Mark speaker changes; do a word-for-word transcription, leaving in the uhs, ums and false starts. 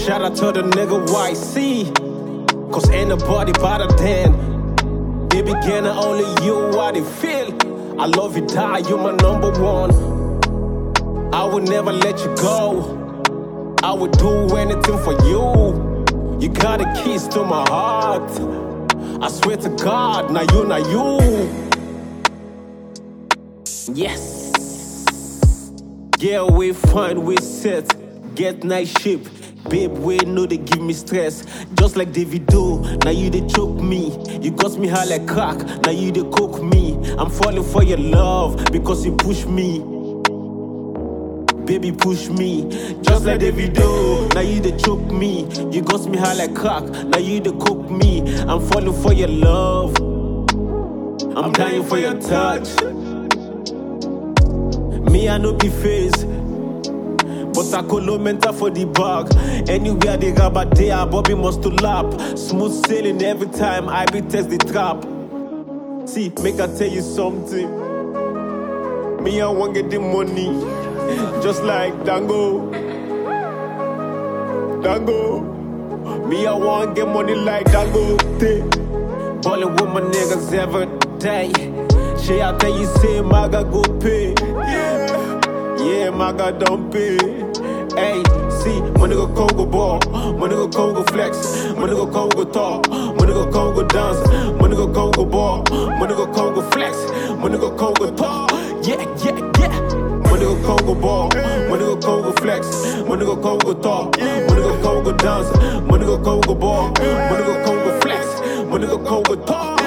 Speaker 1: Shout out to the nigga Y C, cause ain't nobody better than. Baby, can I only you what it feel? I love you, die, you my number one. I will never let you go. I would do anything for you. You got a kiss to my heart. I swear to God, now you, now you. Yes. Yeah, we fine, we set. Get nice shape. Babe, we know they give me stress. Just like Davido, now you they choke me. You got me high like crack, now you they cook me. I'm falling for your love because you push me. Baby, push me. Just like Davido, now you they choke me. You got me high like crack, now you they cook me. I'm falling for your love. I'm dying for your touch. Me, I no be phase. But I call no mental for the bag. Anywhere they grab a day, Bobby must to lap. Smooth sailing every time I be test the trap. See, make I tell you something. Me, I want get the money. Just like Dango. Dango. Me, I want get money like Dango. Ballin' with my niggas every day. She I tell you say, Maga go pay. Yeah. Yeah, Maga don't pay. Hey, see, money go Congo ball, money go Congo flex, money go Congo talk, money go Congo dance, money go Congo ball, money go Congo flex, money go Congo talk. Yeah, yeah, yeah. Money go Congo ball, money go Congo flex, money go Congo talk, money go Congo dance, money go Congo ball, money go Congo flex, money go Congo talk.